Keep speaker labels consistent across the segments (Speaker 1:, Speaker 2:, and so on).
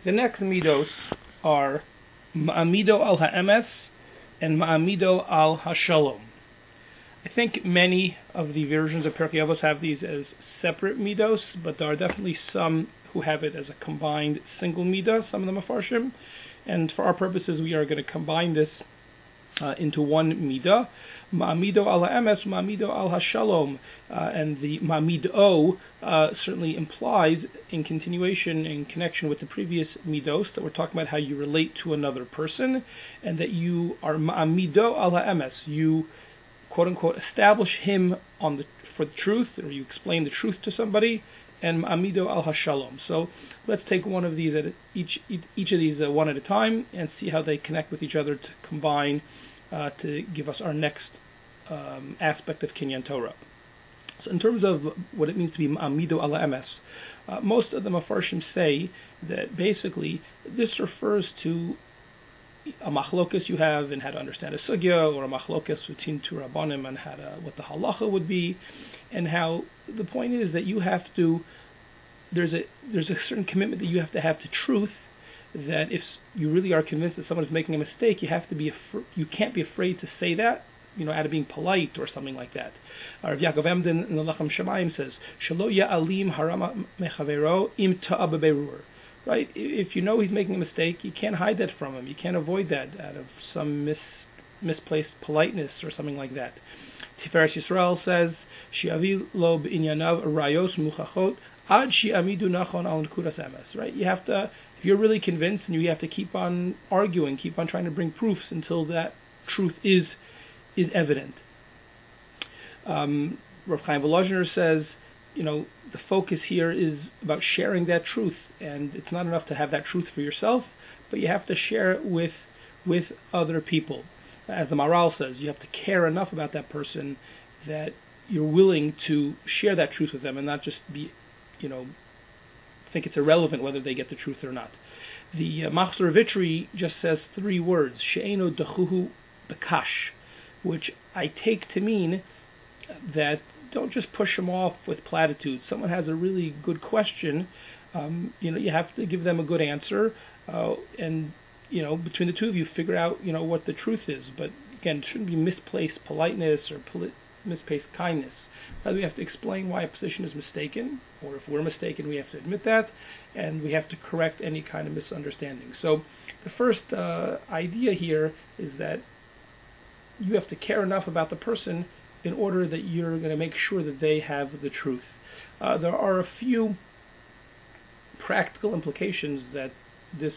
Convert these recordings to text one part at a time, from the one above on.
Speaker 1: The next midos are ma'amido al ha'emes and ma'amido al hashalom. I think many of the versions of Pirkei Avos have these as separate midos, but there are definitely some who have it as a combined single midah, some of the Mefarshim. And for our purposes, we are going to combine this into one midah. Ma'amido al ha'emes, ma'amido al hashalom. And the ma'amido certainly implies, in continuation, in connection with the previous midos, that we're talking about how you relate to another person, and that you are ma'amido al ha'emes. You, quote unquote, establish him for the truth, or you explain the truth to somebody, and ma'amido al hashalom. So let's take one of these each of these one at a time and see how they connect with each other to combine to give us our next aspect of Kinyan Torah. So in terms of what it means to be ma'amido al ha'emes, most of the Mefarshim say that basically this refers to a machlokas you have in how to understand a sugya, or a machlokas between two rabbanim and what the halacha would be, and how the point is that you have to, there's a certain commitment that you have to truth, that if you really are convinced that someone is making a mistake, you can't be afraid to say that, out of being polite or something like that. Rav Yaakov Emden in the Lechem Shamayim says, "Shelo ya'alim harama mechavero im ta'a beberur." Right? If you know he's making a mistake, you can't hide that from him. You can't avoid that out of some misplaced politeness or something like that. Tiferes Yisrael says, "Shi'avi lo b'inyanav rayos muchachot ad shi'amidu nachon al nekudas emes." Right? You have to, if you're really convinced, and you have to keep on arguing, keep on trying to bring proofs until that truth is evident. Rav Chaim Volozhiner says, the focus here is about sharing that truth, and it's not enough to have that truth for yourself, but you have to share it with other people. As the Maharal says, you have to care enough about that person that you're willing to share that truth with them, and not just be, think it's irrelevant whether they get the truth or not. The Machzor Vitri just says 3 words, she'eno dachuhu bekash, which I take to mean that don't just push them off with platitudes. Someone has a really good question, you have to give them a good answer, and between the two of you, figure out what the truth is. But again, it shouldn't be misplaced politeness or misplaced kindness. Rather, we have to explain why a position is mistaken, or if we're mistaken, we have to admit that, and we have to correct any kind of misunderstanding. So the first idea here is that you have to care enough about the person in order that you're going to make sure that they have the truth. There are a few practical implications that this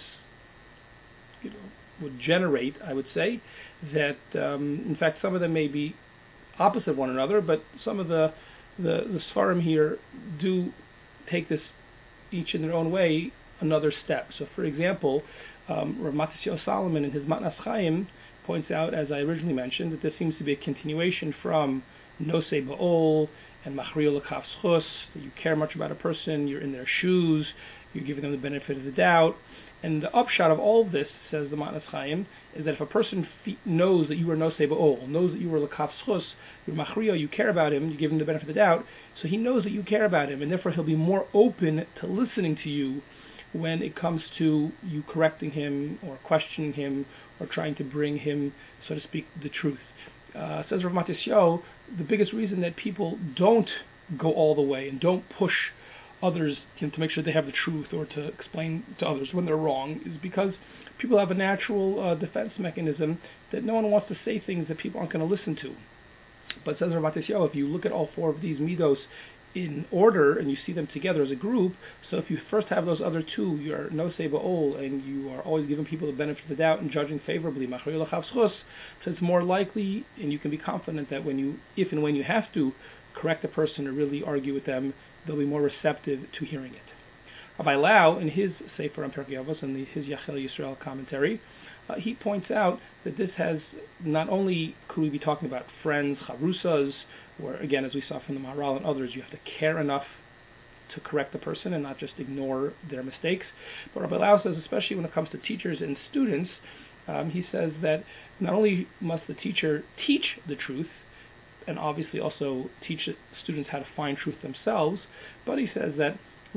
Speaker 1: would generate, I would say, that in fact some of them may be opposite of one another, but some of the Sfarim here do take this each in their own way another step. So for example, Rav Matisyahu Salomon in his Matnas Chaim points out, as I originally mentioned, that this seems to be a continuation from Nosei Ba'ol and Machriyo L'Kaf Schus, that you care much about a person, you're in their shoes, you're giving them the benefit of the doubt. And the upshot of all of this, says the Matnas Chaim, is that if a person knows that you are Nosei Ba'ol, knows that you are L'Kaf Schus, you're Machriyo, you care about him, you give him the benefit of the doubt, so he knows that you care about him, and therefore he'll be more open to listening to you when it comes to you correcting him or questioning him or trying to bring him, so to speak, the truth. Says Rav Matisyahu, the biggest reason that people don't go all the way and don't push others to make sure they have the truth or to explain to others when they're wrong is because people have a natural defense mechanism that no one wants to say things that people aren't going to listen to. But says Rav Matisyahu, if you look at all 4 of these midos in order and you see them together as a group, so if you first have those other 2, you're Nosei Ba'ol, and you are always giving people the benefit of the doubt and judging favorably, Machriyo L'Kaf Schus, so it's more likely, and you can be confident that if and when you have to correct a person or really argue with them, they'll be more receptive to hearing it. Rabbi Lau, in his Sefer on Pirkei Avos and his Yachel Yisrael commentary, he points out that this has not only could we be talking about friends, chavrusas, where again, as we saw from the Maharal and others, you have to care enough to correct the person and not just ignore their mistakes. But Rabbi Lau says, especially when it comes to teachers and students, he says that not only must the teacher teach the truth, and obviously also teach students how to find truth themselves, but he says that when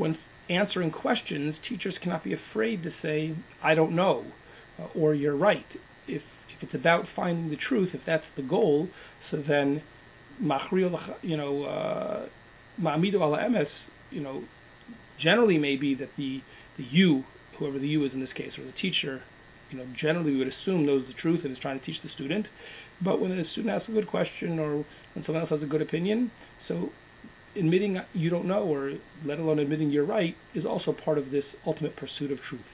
Speaker 1: answering questions, teachers cannot be afraid to say, I don't know, or you're right. If it's about finding the truth, if that's the goal, so then ma'amido ala emes, generally may be that the you, whoever the you is in this case, or the teacher, generally we would assume knows the truth and is trying to teach the student. But when a student asks a good question or when someone else has a good opinion, so admitting you don't know, or let alone admitting you're right, is also part of this ultimate pursuit of truth.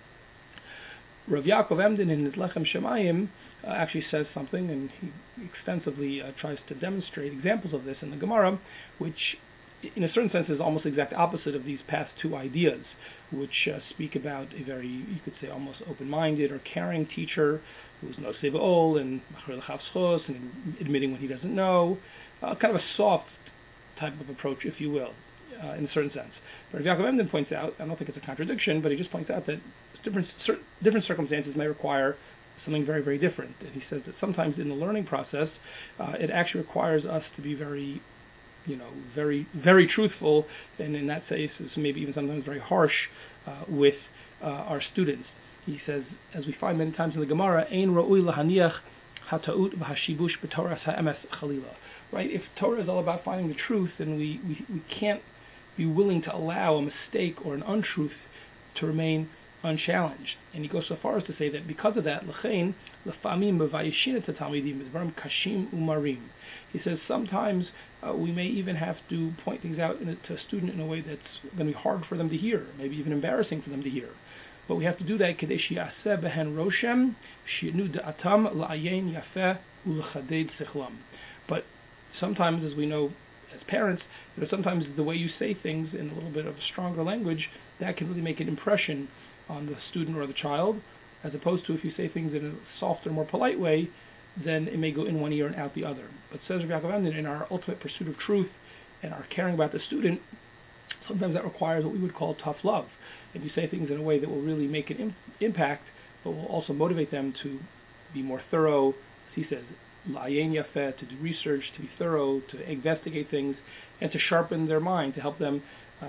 Speaker 1: Rav Yaakov Emden in his Lechem Shemayim actually says something, and he extensively tries to demonstrate examples of this in the Gemara, which in a certain sense is almost the exact opposite of these past two ideas, which speak about a very, you could say, almost open-minded or caring teacher who's no sevaol and and admitting when he doesn't know, kind of a soft type of approach, if you will, in a certain sense. But Yaakov Emden points out, I don't think it's a contradiction, but he just points out that different circumstances may require something very, very different. And he says that sometimes in the learning process, it actually requires us to be very, very, very truthful, and in that case, maybe even sometimes very harsh with our students. He says, as we find many times in the Gemara, Ein ra'ui lahaniach hata'ut v'hashibush b'toras ha'emes chalila. Right? If Torah is all about finding the truth, then we can't be willing to allow a mistake or an untruth to remain unchallenged. And he goes so far as to say that because of that, l'chein l'famim b'vayishin et talmidim midvarim kashim umarim. He says sometimes we may even have to point things out to a student in a way that's going to be hard for them to hear, maybe even embarrassing for them to hear. But we have to do that kedei sheyaseh behen roshem she'nu da'atam la'ayin yafeh u'l'chaded sichlam. But sometimes, as we know as parents, sometimes the way you say things in a little bit of a stronger language, that can really make an impression on the student or the child, as opposed to if you say things in a softer, more polite way, then it may go in one ear and out the other. But says Rav Yaakov Emden, in our ultimate pursuit of truth and our caring about the student, sometimes that requires what we would call tough love. If you say things in a way that will really make an impact, but will also motivate them to be more thorough, as he says, la'ayin yafeh, to do research, to be thorough, to investigate things, and to sharpen their mind, to help them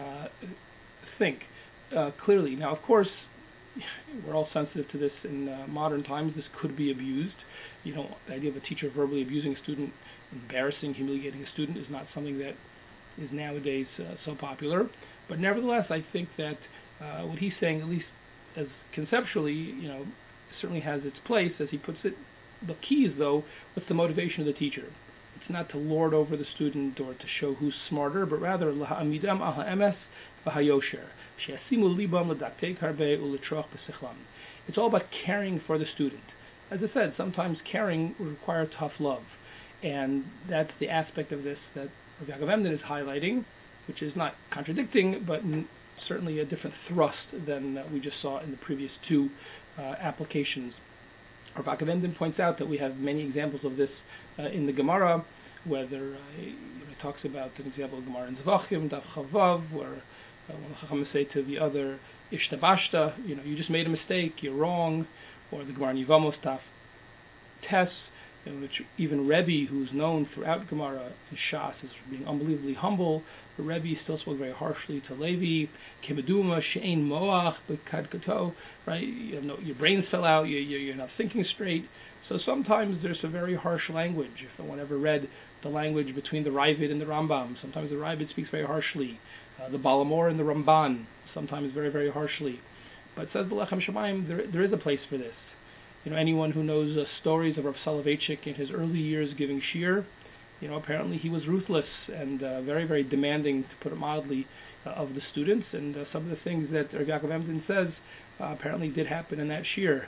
Speaker 1: think clearly. Now, of course, we're all sensitive to this in modern times. This could be abused. The idea of a teacher verbally abusing a student, embarrassing, humiliating a student, is not something that is nowadays so popular. But nevertheless, I think that what he's saying, at least as conceptually, certainly has its place, as he puts it. The key is, though, what's the motivation of the teacher? It's not to lord over the student or to show who's smarter, but rather laha'amidam al ha'emes v'hayosher she'asimu libam l'daktei karbe u'litroch b'sichlam. It's all about caring for the student. As I said, sometimes caring will require tough love, and that's the aspect of this that Rav Yaakov Emden is highlighting, which is not contradicting, but certainly a different thrust than we just saw in the previous two applications. Rav Yaakov Emden points out that we have many examples of this in the Gemara, whether he talks about an example of Gemara in Zvachim, Daf Chavav, where one of the Chacham say to the other, Ishtabashta, you just made a mistake, you're wrong, or the Gemara in Yevamos, Daf Tes, in which even Rebbe, who's known throughout Gemara in Shas as being unbelievably humble, the Rebbe still spoke very harshly to Levi, Kemeduma, She'ein Moach, B'kad Kato, right? Your brains fell out, you're not thinking straight. So sometimes there's a very harsh language. If anyone ever read the language between the Ravid and the Rambam, sometimes the Ravid speaks very harshly. The Balamor and the Ramban, sometimes very, very harshly. But says the Lechem Shemayim, there is a place for this. Anyone who knows stories of Rav Soloveitchik in his early years giving shiur, apparently he was ruthless and very, very demanding, to put it mildly, of the students. And some of the things that Rav Yaakov Emden says apparently did happen in that shiur.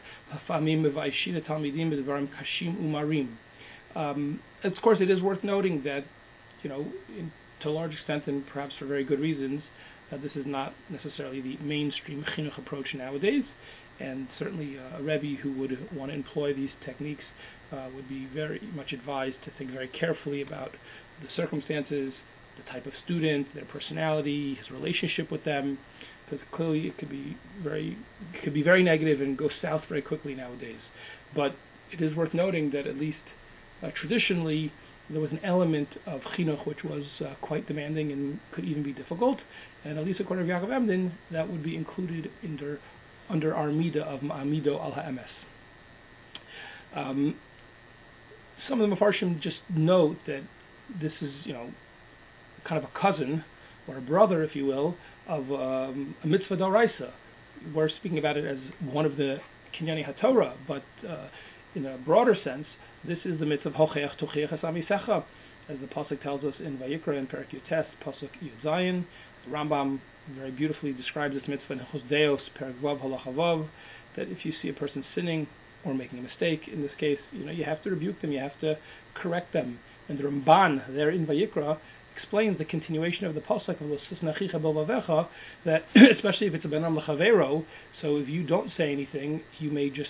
Speaker 1: Of course, it is worth noting that, to a large extent, and perhaps for very good reasons, this is not necessarily the mainstream chinuch approach nowadays. And certainly a Rebbe who would want to employ these techniques would be very much advised to think very carefully about the circumstances, the type of student, their personality, his relationship with them, because clearly it could be very negative and go south very quickly nowadays. But it is worth noting that at least traditionally, there was an element of chinuch which was quite demanding and could even be difficult, and at least according to Yaakov Emden, that would be included under our midah of ma'amido al ha'emes. Some of the Mefarshim just note that this is, kind of a cousin or a brother, if you will, of a mitzvah d'oraisa. We're speaking about it as one of the Kinyani HaTorah, but in a broader sense, this is the mitzvah of Hocheach Tochiach Es Am Yisecha, as the pasuk tells us in Vayikra in Perek Yutes, pasuk Yud Zayin. The Rambam very beautifully describes this mitzvah in Chosdeos, Perek Vav Halacha Vav, that if you see a person sinning or making a mistake, in this case, you have to rebuke them, you have to correct them. And the Ramban there in Vayikra explains the continuation of the pasuk of L'sis Nachicha B'Vavecha, that especially if it's a benam l'chavero, so if you don't say anything, you may just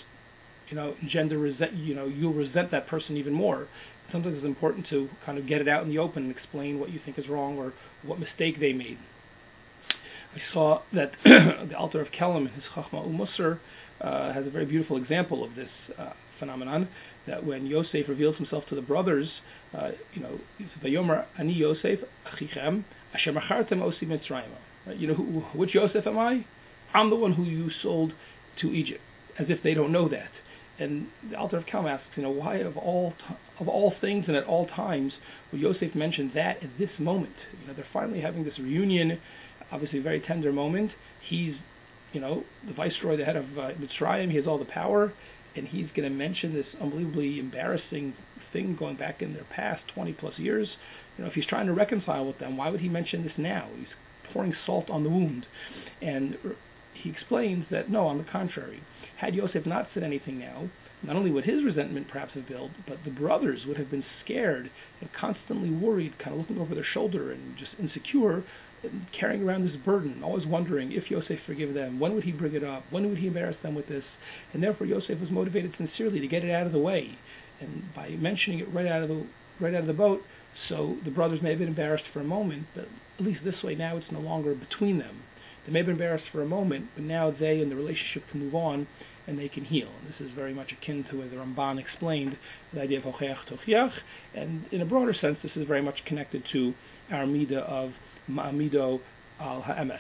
Speaker 1: you'll resent that person even more. Sometimes it's important to kind of get it out in the open and explain what you think is wrong or what mistake they made. I saw that the Alter of Kelm in his Chachma U'Musar has a very beautiful example of this phenomenon, that when Yosef reveals himself to the brothers, Vayomer Ani Yosef Achichem Asher Machartem Osi Mitzrayim. Which Yosef am I? I'm the one who you sold to Egypt, as if they don't know that. And the Alter of Kelm asks, why of all things and at all times would Yosef mention that at this moment? They're finally having this reunion, obviously a very tender moment. He's, the viceroy, the head of Mitzrayim. He has all the power, and he's going to mention this unbelievably embarrassing thing going back in their past 20 plus years. If he's trying to reconcile with them, why would he mention this now? He's pouring salt on the wound. And he explains that, no, on the contrary, had Yosef not said anything now, not only would his resentment perhaps have built, but the brothers would have been scared and constantly worried, kind of looking over their shoulder and just insecure, and carrying around this burden, always wondering if Yosef forgive them, when would he bring it up, when would he embarrass them with this, and therefore Yosef was motivated sincerely to get it out of the way, and by mentioning it right out of the boat, so the brothers may have been embarrassed for a moment, but at least this way now it's no longer between them. They may have been embarrassed for a moment, but now they and the relationship can move on and they can heal. And this is very much akin to, as the Ramban explained, the idea of Hocheach Tochiach. And in a broader sense, this is very much connected to our midah of Ma'amido al Ha'emes.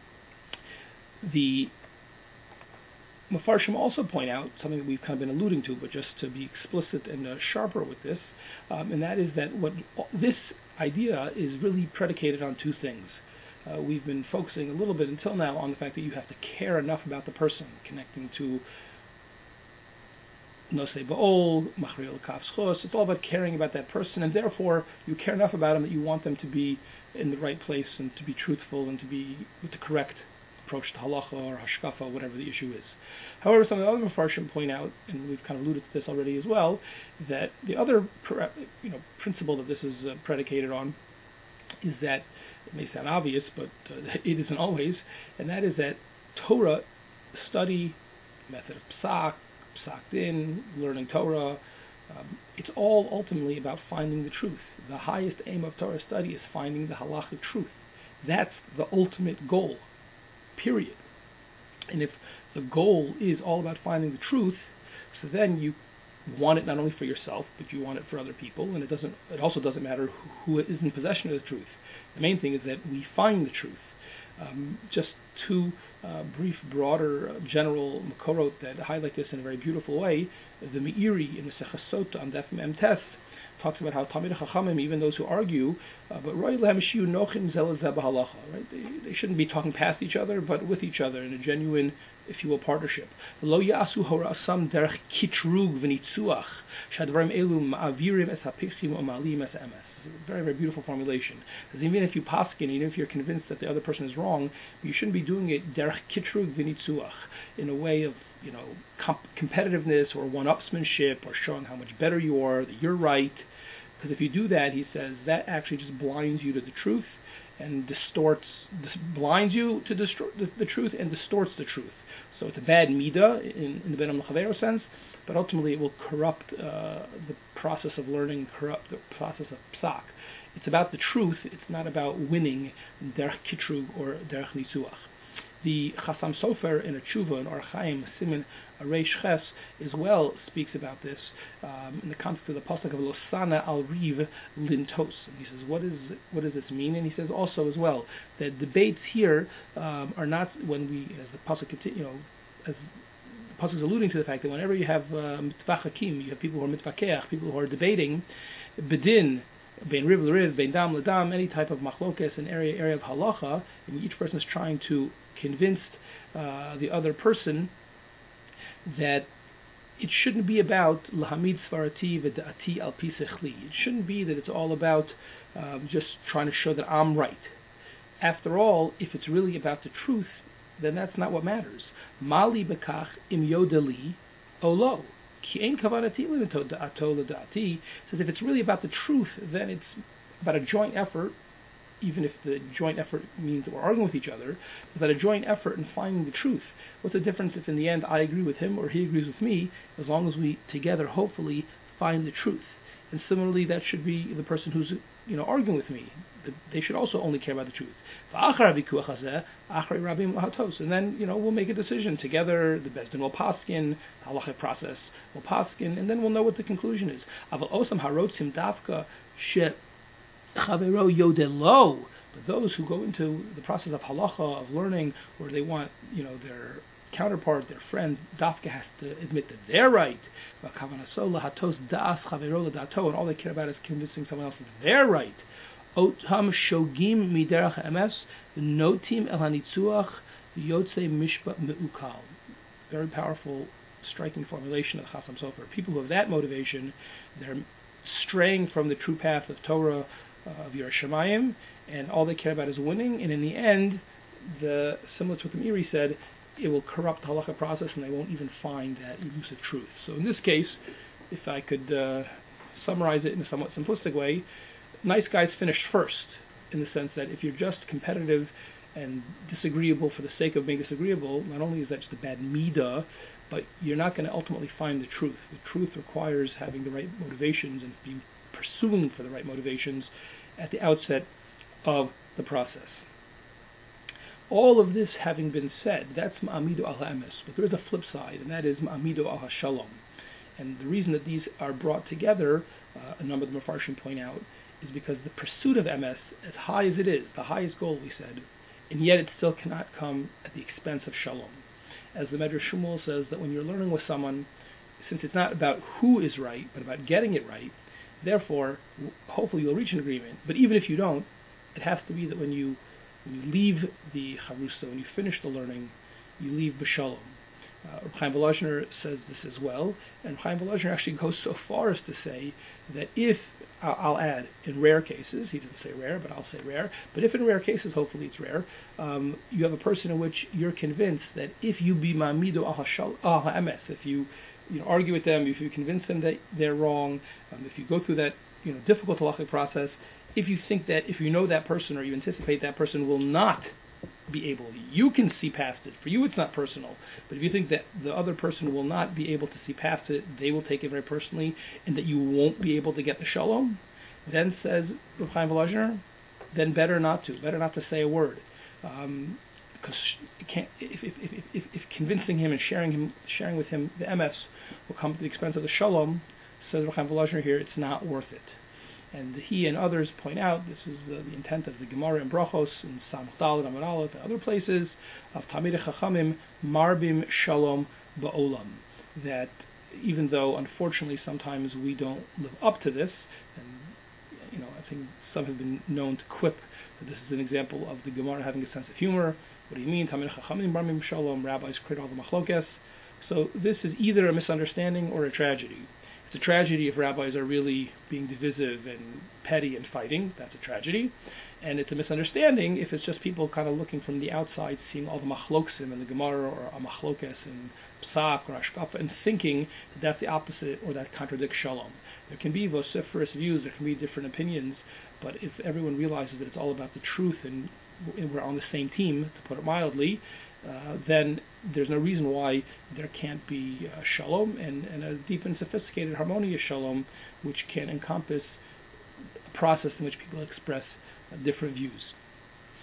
Speaker 1: The Mefarshim also point out something that we've kind of been alluding to, but just to be explicit and sharper with this, and that is that what this idea is really predicated on two things. We've been focusing a little bit until now on the fact that you have to care enough about the person, connecting to Nosei Ba'ol, Machriel Kaf Schos. It's all about caring about that person, and therefore you care enough about them that you want them to be in the right place and to be truthful and to be with the correct approach to halacha or hashkafa, whatever the issue is. However, some of the other Mefarshim point out, and we've kind of alluded to this already as well, that the other principle that this is predicated on is that, it may sound obvious, but it isn't always, and that is that Torah study, method of psak, psak din, learning Torah, it's all ultimately about finding the truth. The highest aim of Torah study is finding the halachic truth. That's the ultimate goal, period. And if the goal is all about finding the truth, so then you want it not only for yourself, but you want it for other people, and it also doesn't matter who is in possession of the truth. The main thing is that we find the truth. Just two brief, broader, general makorot that highlight this in a very beautiful way. The Meiri in the Maseches Sota on Daf Mem Tes talks about how Talmidei Chachamim, even those who argue, but Roi Lehem Shiu Nochim Zel Zeh B'Halacha, right? They shouldn't be talking past each other, but with each other in a genuine, if you will, partnership. Lo Yasu Horasam Derech Kitrug V'Nitzuach Shadvarim Elu Ma'avirim Es Hapichim U'Malim Es Emes. Very, very beautiful formulation. Because even if you paskin, even if you're convinced that the other person is wrong, you shouldn't be doing it derech kitrug v'nitzuach, in a way of competitiveness or one-upsmanship or showing how much better you are, that you're right. Because if you do that, he says, that actually just blinds you to the truth and blinds you to the truth and distorts the truth. So it's a bad midah in the benam l'chavero sense, but ultimately it will corrupt the process of learning, corrupt the process of psak. It's about the truth. It's not about winning derech kitrug or derech nitzuach. The Chasam Sofer in a Tshuva in Or Chaim Simin Reish Ches as well speaks about this in the context of the pasuk of Losana al Riv Lintos. And he says, what does this mean? And he says also as well that debates here are not when we, as the pasuk as the pasuk is alluding to the fact that whenever you have mitvachakim, you have people who are mitvakeach, people who are debating bedin. Bein riv l'riv, bein dam l'dam, any type of machlokes, an area of halacha, and each person is trying to convince the other person that it shouldn't be about lahamid svarati v'da'ati al pi sechli. It shouldn't be that it's all about just trying to show that I'm right. After all, if it's really about the truth, then that's not what matters. Mali bekach im yodeli olo. Says if it's really about the truth, then it's about a joint effort, even if the joint effort means that we're arguing with each other, but a joint effort in finding the truth. What's the difference if in the end I agree with him or he agrees with me, as long as we together hopefully find the truth. And similarly, that should be the person who's arguing with me. They should also only care about the truth. And then we'll make a decision together. The Beis Din will paskin, the halachic process will paskin, and then we'll know what the conclusion is. But those who go into the process of halacha, of learning, where they want their counterpart, their friend, dafka has to admit that they're right. And all they care about is convincing someone else that they're right. Otam shogim miderach emes notim el hanitzuach yotzei mishpat meukal. Very powerful, striking formulation of Chasam Sofer. People who have that motivation, they're straying from the true path of Torah, of Yiras Shamayim, and all they care about is winning. And in the end, similar to what the Meiri said, it will corrupt the halacha process, and they won't even find that elusive truth. So in this case, if I could summarize it in a somewhat simplistic way, nice guys finish first, in the sense that if you're just competitive and disagreeable for the sake of being disagreeable, not only is that just a bad midah, but you're not going to ultimately find the truth. The truth requires having the right motivations and being pursuing for the right motivations at the outset of the process. All of this having been said, that's ma'amido al ha'emes, but there is a flip side, and that is ma'amido al ha'shalom. And the reason that these are brought together, a number of the Mefarshim point out, is because the pursuit of emes, as high as it is, the highest goal, we said, and yet it still cannot come at the expense of shalom. As the Medrash Shmuel says, that when you're learning with someone, since it's not about who is right, but about getting it right, therefore, hopefully you'll reach an agreement. But even if you don't, it has to be that when you leave the Charusa, when you finish the learning, you leave b'shalom. Chaim Volozhner says this as well, and Chaim Volozhner actually goes so far as to say that if, I'll add, in rare cases, he didn't say rare, but I'll say rare, but if in rare cases, hopefully it's rare, you have a person in which you're convinced that if you be ma'amido al ha'emes, if you argue with them, if you convince them that they're wrong, if you go through that difficult halachic process, if you think that if you know that person or you anticipate that person will not be able, you can see past it. For you it's not personal, but if you think that the other person will not be able to see past it, they will take it very personally, and that you won't be able to get the shalom, then says Rav Chaim Volozhner, then better not to say a word, because if convincing him and sharing with him the emes will come at the expense of the shalom, says Rav Chaim Volozhner here, it's not worth it. And he and others point out, this is the intent of the Gemara and Brachos and Samach Daled Amud Aleph and other places, of Talmidei Chachamim Marbim Shalom Ba'olam, that even though unfortunately sometimes we don't live up to this, and I think some have been known to quip that this is an example of the Gemara having a sense of humor. What do you mean? Talmidei Chachamim Marbim Shalom, rabbis create all the machlokes. So this is either a misunderstanding or a tragedy. It's a tragedy if rabbis are really being divisive and petty and fighting. That's a tragedy. And it's a misunderstanding if it's just people kind of looking from the outside, seeing all the machloksim in the Gemara or a machlokes in Psak or Ashkafa, and thinking that that's the opposite or that contradicts Shalom. There can be vociferous views, there can be different opinions, but if everyone realizes that it's all about the truth and we're on the same team, to put it mildly, then there's no reason why there can't be shalom and a deep and sophisticated harmonious shalom, which can encompass a process in which people express different views.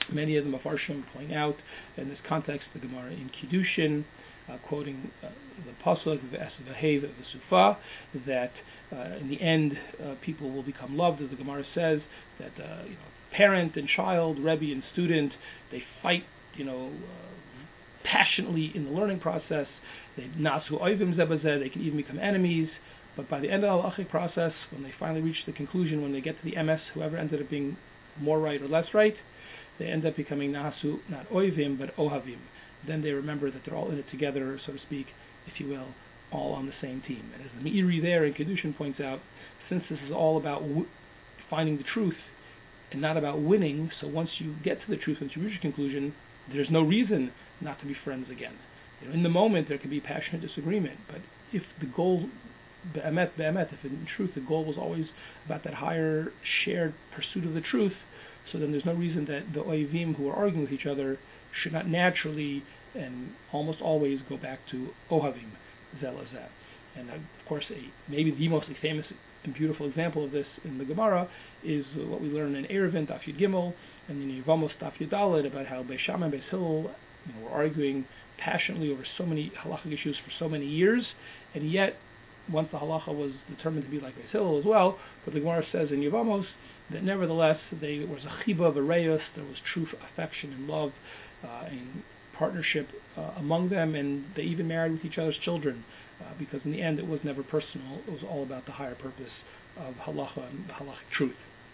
Speaker 1: Many of the Mefarshim point out in this context the Gemara in Kiddushin, quoting the pasuk V'Esav the Sufa, that in the end people will become loved, as the Gemara says, that parent and child, Rebbe and student, they fight passionately in the learning process. They nasu oivim zebazeh, they can even become enemies. But by the end of the halachic process, when they finally reach the conclusion, when they get to the emes, whoever ended up being more right or less right, they end up becoming nasu, not oivim, but ohavim. Then they remember that they're all in it together, so to speak, if you will, all on the same team. And as the Meiri there in Kiddushin points out, since this is all about finding the truth and not about winning, so once you get to the truth, once you reach a conclusion, there's no reason not to be friends again. In the moment there can be passionate disagreement, but if the goal, be'emet, if in truth the goal was always about that higher shared pursuit of the truth, so then there's no reason that the oivim who are arguing with each other should not naturally and almost always go back to ohavim, zelazeh. And of course, maybe the most famous and beautiful example of this in the Gemara is what we learn in Eruvin, Daf Yud Gimel, and in Yevamos, Daf Yud Daled, about how Beis Shammai and Beis Hillel were arguing passionately over so many halachic issues for so many years, and yet once the halacha was determined to be like Beis Hillel as well, but the Gemara says in Yevamos that nevertheless there was a chiba of arayos, there was true affection and love and partnership among them, and they even married with each other's children, because in the end it was never personal, it was all about the higher purpose of halacha and the halachic truth.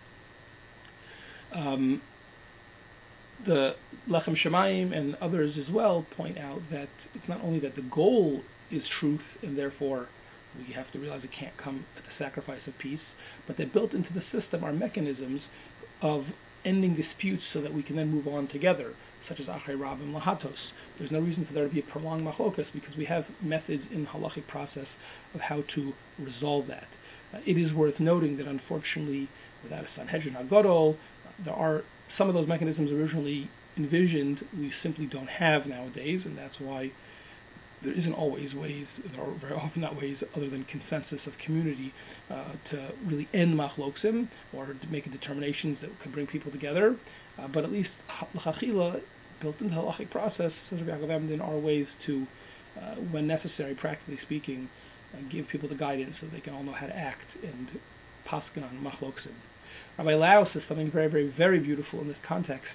Speaker 1: The Lechem Shemayim and others as well point out that it's not only that the goal is truth and therefore we have to realize it can't come at the sacrifice of peace, but that built into the system are mechanisms of ending disputes so that we can then move on together, such as Achrei Rabim Lahatos. There's no reason for there to be a prolonged machlokas because we have methods in the halachic process of how to resolve that. It is worth noting that unfortunately, without a Sanhedrin HaGadol, there are some of those mechanisms originally envisioned we simply don't have nowadays, and that's why there isn't always ways, there are very often not ways other than consensus of community to really end machloksim or to make determinations that can bring people together. But at least l'chachila, built into the halachic process, says Rabbi Yaakov Emden, are ways to, when necessary, practically speaking, give people the guidance so they can all know how to act and paskin on machloksim. Rabbi Lau says something very, very, very beautiful in this context.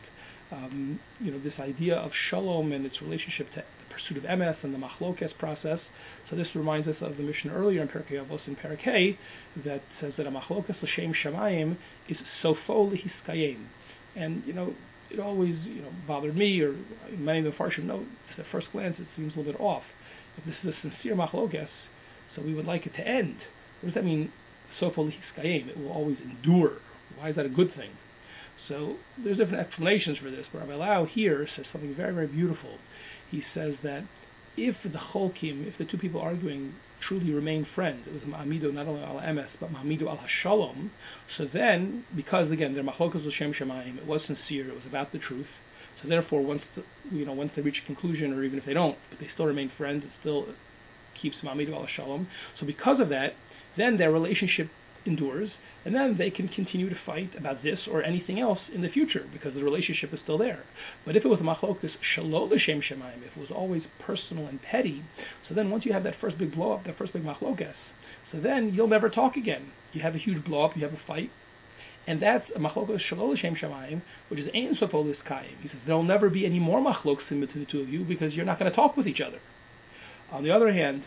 Speaker 1: This idea of shalom and its relationship to the pursuit of emes and the machlokes process. So this reminds us of the mission earlier in Perkei Avos in Perek Hey that says that a machlokes l'shem shamayim is sofo lehiskayim. And it always bothered me, or many of the Farshim know, at first glance it seems a little bit off. If this is a sincere machlokes, so we would like it to end. What does that mean? Sofo lehiskayim, it will always endure. Why is that a good thing? So there's different explanations for this, but Rabbi Lau here says something very, very beautiful. He says that if the cholkim, if the two people arguing truly remain friends, it was ma'amido not only al emes, but ma'amido al hashalom, so then, because again, their machlokas l'shem shamayim, it was sincere, it was about the truth, so therefore once they reach a conclusion, or even if they don't, but they still remain friends, it still keeps ma'amido al hashalom. So because of that, then their relationship endures, and then they can continue to fight about this or anything else in the future because the relationship is still there. But if it was machlokas shelo l'shem shamayim, if it was always personal and petty, so then once you have that first big blow up, that first big machlokas, so then you'll never talk again. You have a huge blow up, you have a fight, and that's a machlokas shelo l'shem shamayim, which is ein sofo l'skayim. He says there'll never be any more machlokas between the two of you because you're not going to talk with each other. On the other hand,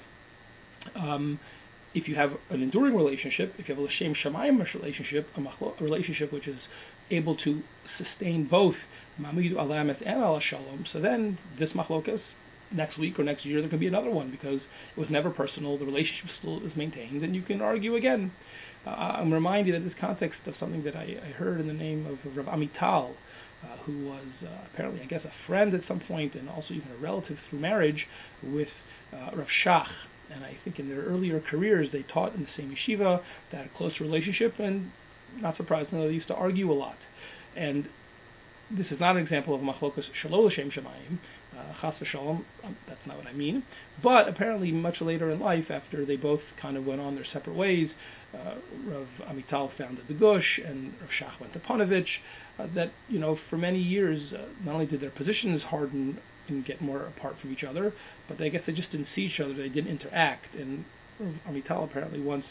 Speaker 1: if you have an enduring relationship, if you have a l'shem shamayim relationship, a relationship which is able to sustain both ma'amidu al emes and al shalom, so then this machlokas, next week or next year, there can be another one because it was never personal, the relationship still is maintained, and you can argue again. I'm reminded in this context of something that I heard in the name of Rav Amital, who was apparently, I guess, a friend at some point and also even a relative through marriage with Rav Shach. And I think in their earlier careers, they taught in the same yeshiva, they had a close relationship, and not surprisingly, they used to argue a lot. And this is not an example of machlokas shelo l'shem shamayim, Chas v'shalom, that's not what I mean. But apparently, much later in life, after they both kind of went on their separate ways, Rav Amital founded the Gush, and Rav Shach went to Panovich. That for many years, not only did their positions harden and get more apart from each other, but I guess they just didn't see each other. They didn't interact. And Rav Amital apparently once,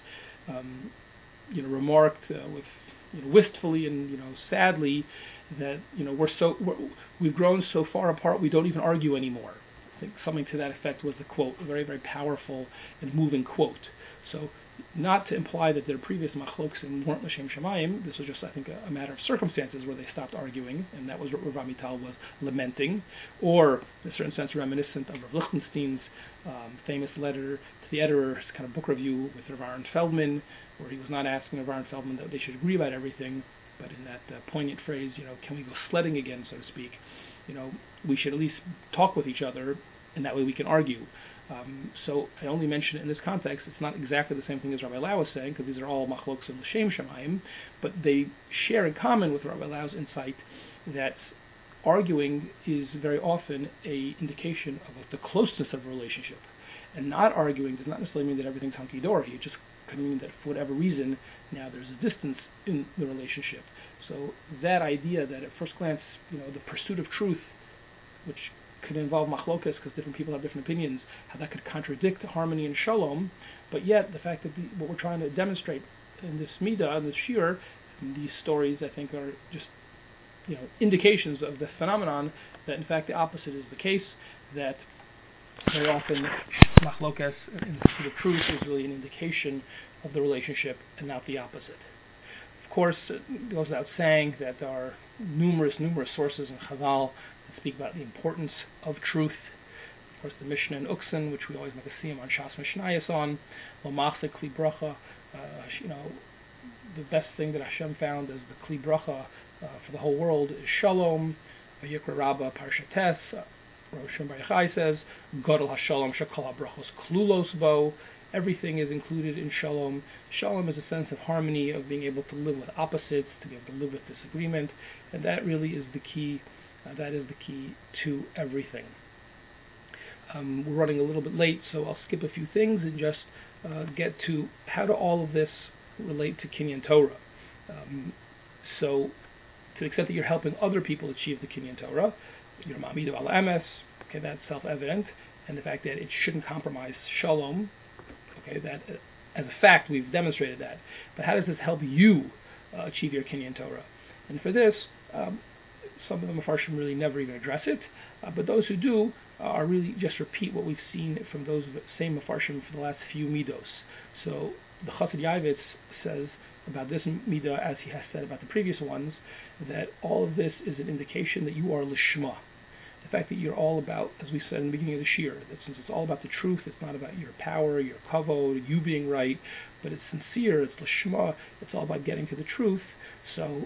Speaker 1: remarked with wistfully and sadly that we've grown so far apart we don't even argue anymore. I think something to that effect was the quote, a very, very powerful and moving quote. So, not to imply that their previous machloksim weren't l'shem shamayim. This was just, I think, a matter of circumstances where they stopped arguing, and that was what Rav Amital was lamenting, or in a certain sense reminiscent of Rav Lichtenstein's famous letter to the editor, his kind of book review with Rav Aaron Feldman, where he was not asking Rav Aaron Feldman that they should agree about everything, but in that poignant phrase, can we go sledding again, so to speak? We should at least talk with each other, and that way we can argue. So I only mention it in this context. It's not exactly the same thing as Rabbi Lau was saying, because these are all machloksim l'shem shamayim, but they share in common with Rabbi Lau's insight that arguing is very often a indication of the closeness of a relationship. And not arguing does not necessarily mean that everything's hunky-dory. It just could mean that for whatever reason, now there's a distance in the relationship. So that idea that at first glance, the pursuit of truth, which could involve machlokas because different people have different opinions, how that could contradict harmony and shalom, but yet the fact that what we're trying to demonstrate in this midah, in this shir, in these stories, I think are just indications of the phenomenon that in fact the opposite is the case, that very often machlokas in the pursuit of truth is really an indication of the relationship and not the opposite. Of course, it goes without saying that there are numerous sources in Chazal that speak about the importance of truth. Of course, the Mishnah in Uksin, which we always make a siyum on Shas Mishnayos on, Lo Machzeh Kli Bracha, the best thing that Hashem found as the Kli Bracha for the whole world is Shalom. Vayikra Rabbah Parshates, Rosh Hashanah says, Gadol HaShalom Shekol HaBrachos Klulos Bo. Everything is included in Shalom. Shalom is a sense of harmony, of being able to live with opposites, to be able to live with disagreement, and that really is the key. That is the key to everything. We're running a little bit late, so I'll skip a few things and just get to how do all of this relate to Kinyan Torah. So, to the extent that you're helping other people achieve the Kinyan Torah, you're ma'amido al emes, okay, that's self-evident, and the fact that it shouldn't compromise Shalom, okay, that as a fact we've demonstrated that. But how does this help you achieve your Kinyan Torah? And for this, some of the Mefarshim really never even address it, but those who do are really just repeat what we've seen from those same Mefarshim for the last few midos. So the Chassid Yavitz says about this midah, as he has said about the previous ones, that all of this is an indication that you are lishma. The fact that you're all about, as we said in the beginning of the shir, that since it's all about the truth, it's not about your power, your kavod, you being right, but it's sincere, it's lishma, it's all about getting to the truth. So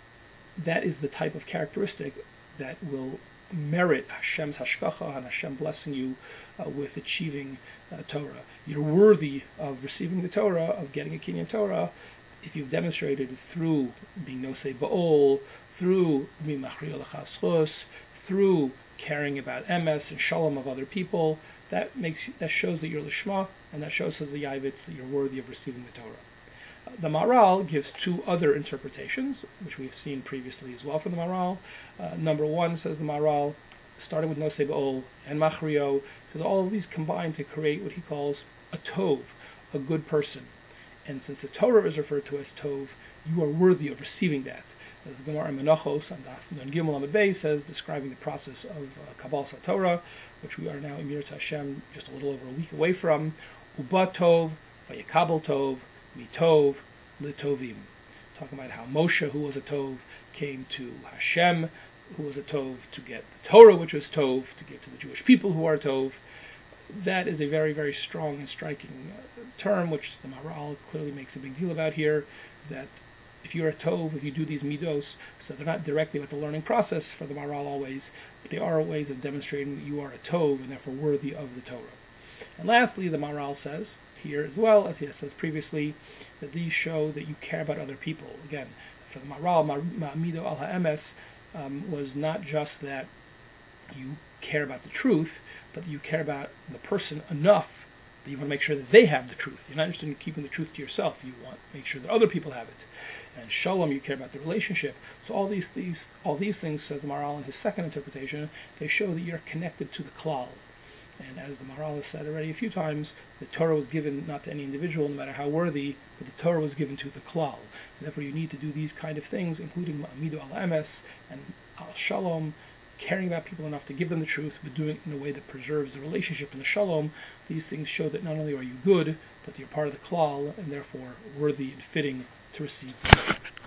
Speaker 1: that is the type of characteristic that will merit Hashem's hashgacha and Hashem blessing you with achieving Torah. You're worthy of receiving the Torah, of getting a Kinyan Torah, if you've demonstrated through being nosei ba'ol, through being machriel l'chaschos, through caring about emes and shalom of other people. That shows that you're lishma, and that shows, says the Yavitz, that you're worthy of receiving the Torah. The Maharal gives two other interpretations, which we've seen previously as well from the Maharal. Number one, says the Maharal, starting with nosei ba'ol and machrio, says all of these combine to create what he calls a tov, a good person. And since the Torah is referred to as tov, you are worthy of receiving that. As the Gemara in Menachos and Nun Gimel Amud Beis says, describing the process of Kabbalas HaTorah, which we are now in Mir Hashem just a little over a week away from. Uba tov, vayikabel tov, mitov, litovim. Talking about how Moshe, who was a tov, came to Hashem, who was a tov, to get the Torah, which was tov, to give to the Jewish people who are tov. That is a very, very strong and striking term, which the Maharal clearly makes a big deal about here, that if you're a tov, if you do these midos, so they're not directly with the learning process for the Maharal always, but they are ways of demonstrating that you are a tov and therefore worthy of the Torah. And lastly, the Maharal says here as well, as he has said previously, that these show that you care about other people. Again, for the Maharal, ma'amido al ha'emes was not just that you care about the truth, but you care about the person enough that you want to make sure that they have the truth. You're not interested in keeping the truth to yourself. You want to make sure that other people have it. And shalom, you care about the relationship. So all these things, says the Maharal in his second interpretation, they show that you're connected to the klal. And as the Maharal has said already a few times, the Torah was given not to any individual, no matter how worthy, but the Torah was given to the klal. And therefore you need to do these kind of things, including Ma'amidu al emes and al shalom, caring about people enough to give them the truth, but doing it in a way that preserves the relationship and the shalom. These things show that not only are you good, but you're part of the klal, and therefore worthy and fitting to receive the Torah.